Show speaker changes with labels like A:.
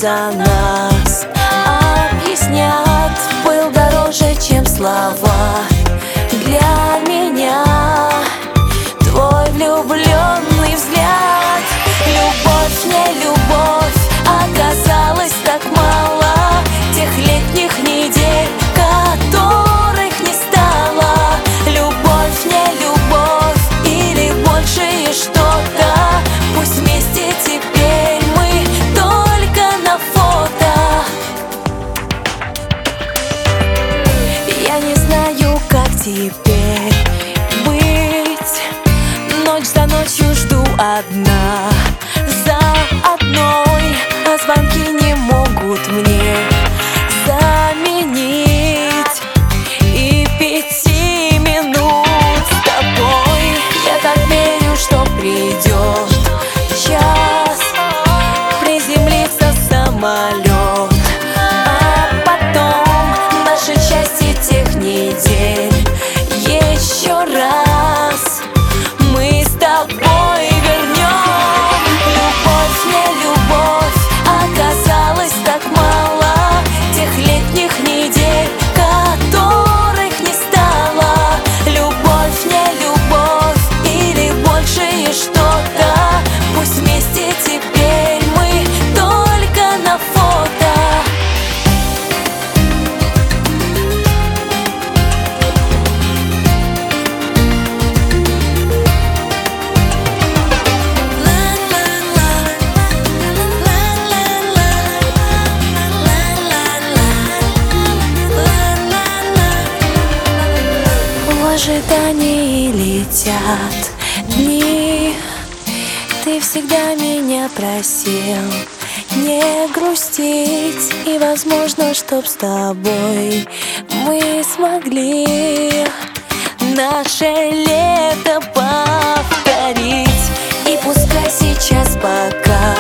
A: за нас. Объяснят, был дороже, чем слова. Для меня твой влюбленный взгляд. Любовь, не любовь, оказалось так мало тех летних недель, которых не стало. Любовь, не любовь, или большее что-то. Пусть вместе теперь мы только на фото. Я не знаю, как теперь быть. Ночь за ночью жду одна за одной, а звонки не могут мне заменить и 5 минут с тобой. Я так верю, что придет час, приземлится самолет, а потом наши счастья тех недель еще раз мы с тобой вернем. Любовь, не любовь, оказалось так мало тех летних недель, которых не стало. Любовь, не любовь, или большее что-то. Пусть вместе теперь мы только на фото. В ожидании летят дни. Ты всегда меня просил не грустить, и возможно, чтоб с тобой мы смогли наше лето повторить. И пускай сейчас пока